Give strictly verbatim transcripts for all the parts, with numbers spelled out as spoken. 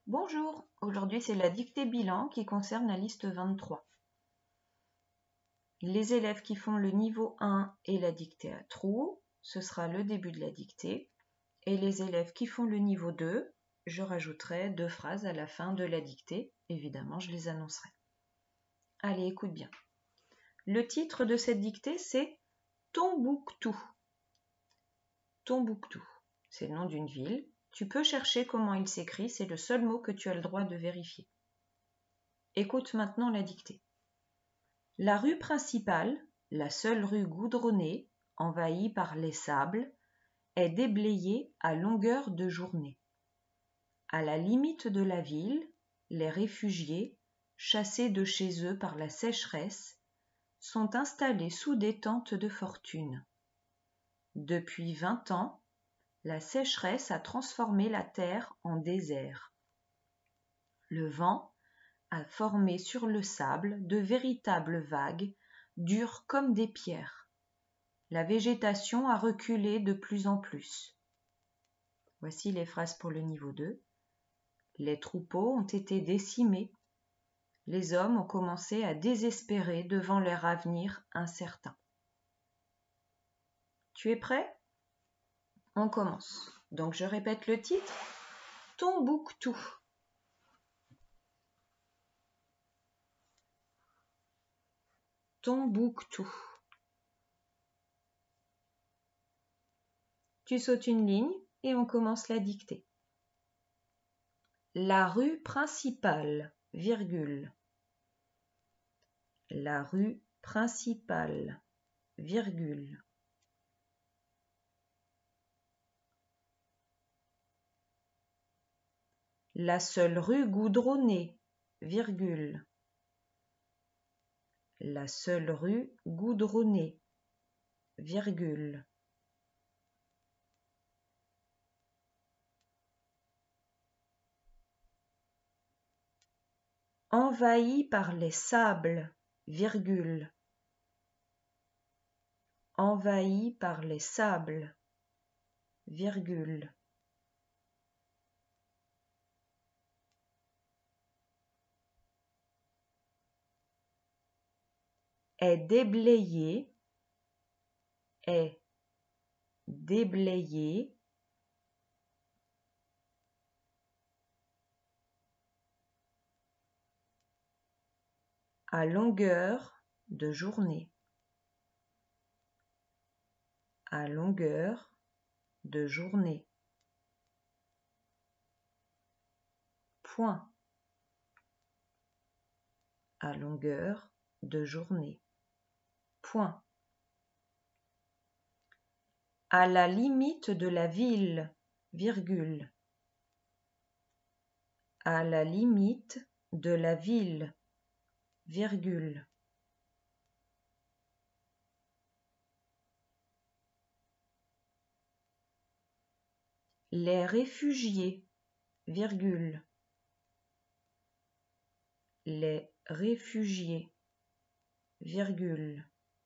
Bonjour, aujourd'hui c'est la dictée bilan qui concerne la liste vingt-trois. Les élèves qui font le niveau un et la dictée à trous, ce sera le début de la dictée. Et les élèves qui font le niveau deux, je rajouterai deux phrases à la fin de la dictée. Évidemment, je les annoncerai. Allez, écoute bien. Le titre de cette dictée, c'est Tombouctou. Tombouctou, c'est le nom d'une ville. Tu peux chercher comment il s'écrit, c'est le seul mot que tu as le droit de vérifier. Écoute maintenant la dictée. La rue principale, la seule rue goudronnée, envahie par les sables, est déblayée à longueur de journée. À la limite de la ville, les réfugiés, chassés de chez eux par la sécheresse, sont installés sous des tentes de fortune. Depuis vingt ans, la sécheresse a transformé la terre en désert. Le vent a formé sur le sable de véritables vagues, dures comme des pierres. La végétation a reculé de plus en plus. Voici les phrases pour le niveau deux. Les troupeaux ont été décimés. Les hommes ont commencé à désespérer devant leur avenir incertain. Tu es prêt ? On commence. Donc je répète le titre. Tombouctou. Tombouctou. Tu sautes une ligne et on commence la dictée. La rue principale, virgule. La rue principale, virgule. La seule rue goudronnée, virgule. La seule rue goudronnée, virgule. Envahie par les sables, virgule. Envahie par les sables, virgule. Est déblayée, est déblayée, à longueur de journée. À longueur de journée. Point. À longueur de journée. Point. À la limite de la ville, virgule. À la limite de la ville, virgule. Les réfugiés, virgule. Les réfugiés, virgule.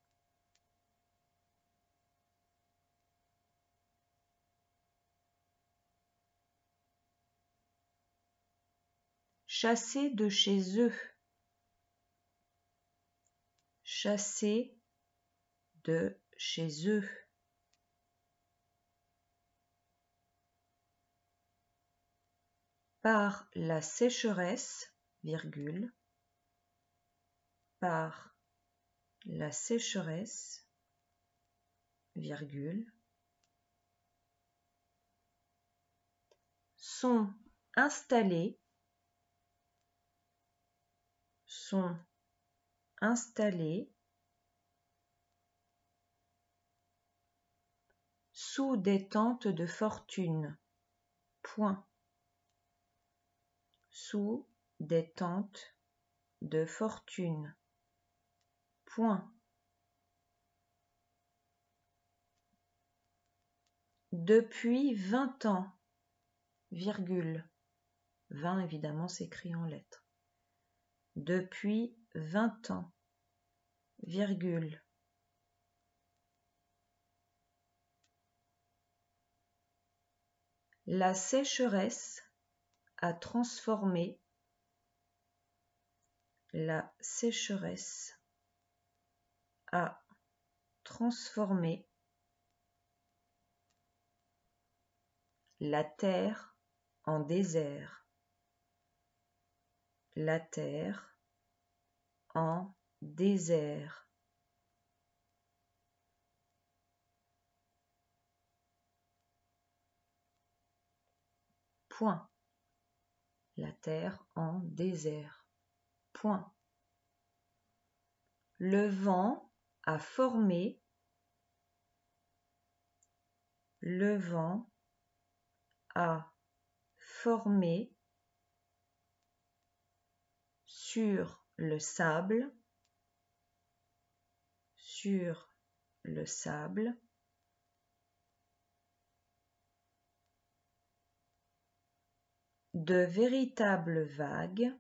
Chassés de chez eux. Chassés de chez eux. Par la sécheresse, virgule. Par la sécheresse, virgule. Sont installés, sont installés sous des tentes de fortune. Point. Sous des tentes de fortune. Point. Depuis vingt ans, virgule. vingt évidemment s'écrit en lettres. Depuis vingt ans, virgule. La sécheresse a transformé la sécheresse a transformé la terre en désert. La terre en désert. Point. La terre en désert. Point. Le vent a formé. Le vent a formé sur le sable. Sur le sable. De véritables vagues.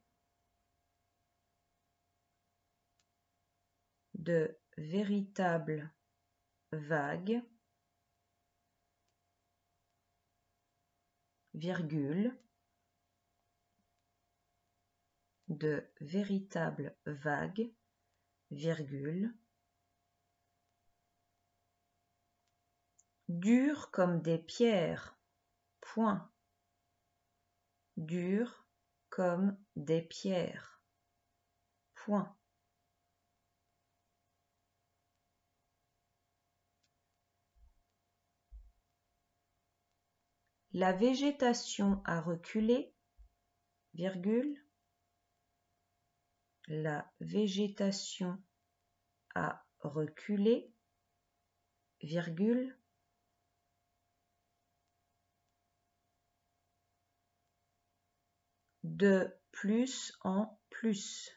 De véritables vagues, virgule, de véritables vagues, virgule, dures comme des pierres, point, dures comme des pierres, point. La végétation a reculé, virgule, la végétation a reculé, virgule, de plus en plus.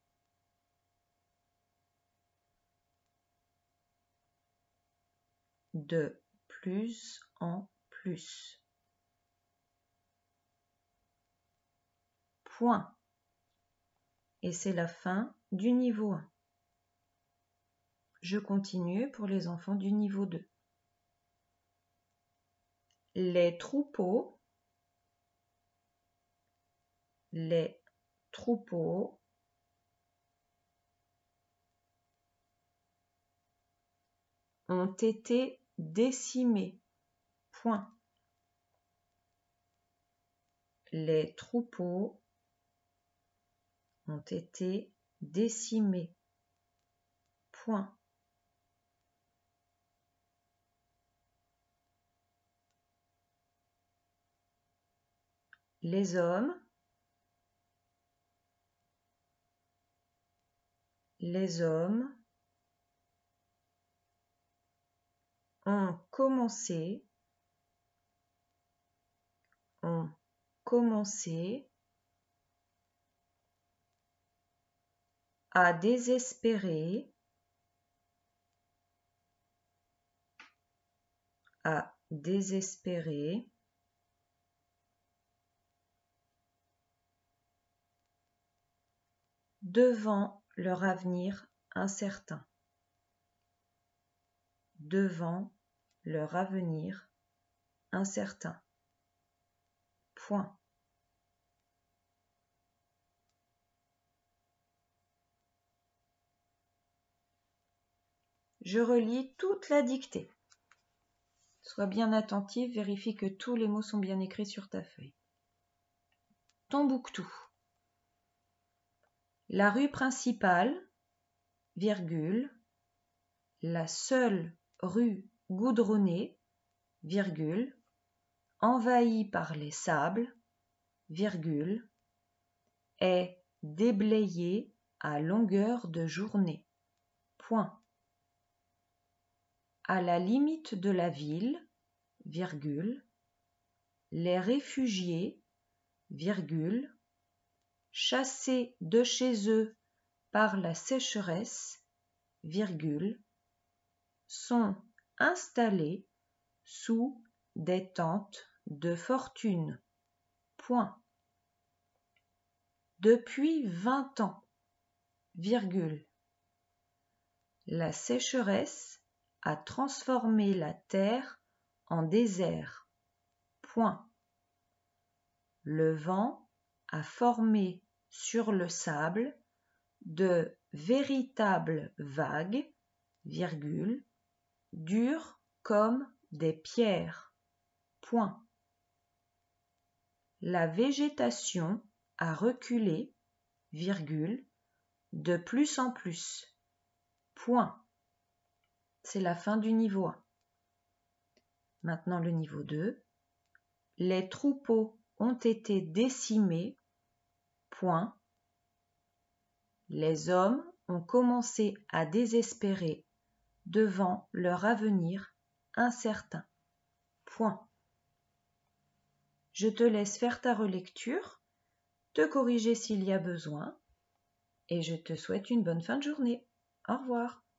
De plus en plus. Point. Et c'est la fin du niveau un. Je continue pour les enfants du niveau deux. Les troupeaux, les troupeaux ont été décimés. Point. Les troupeaux ont été décimés. Point. Les hommes, les hommes ont commencé, ont commencé à désespérer, à désespérer devant leur avenir incertain. Devant leur avenir incertain. Point. Je relis toute la dictée. Sois bien attentif, vérifie que tous les mots sont bien écrits sur ta feuille. Tombouctou. La rue principale, virgule, la seule rue goudronnée, virgule, envahie par les sables, virgule, est déblayée à longueur de journée. Point. À la limite de la ville, virgule, les réfugiés, virgule, chassés de chez eux par la sécheresse, virgule, sont installés sous des tentes de fortune. Point. Depuis vingt ans, virgule, la sécheresse a transformé la terre en désert. Point. Le vent a formé sur le sable de véritables vagues, virgule, dures comme des pierres. Point. La végétation a reculé, virgule, de plus en plus. Point. C'est la fin du niveau un. Maintenant le niveau deux. Les troupeaux ont été décimés. Point. Les hommes ont commencé à désespérer devant leur avenir incertain. Point. Je te laisse faire ta relecture, te corriger s'il y a besoin, et je te souhaite une bonne fin de journée. Au revoir.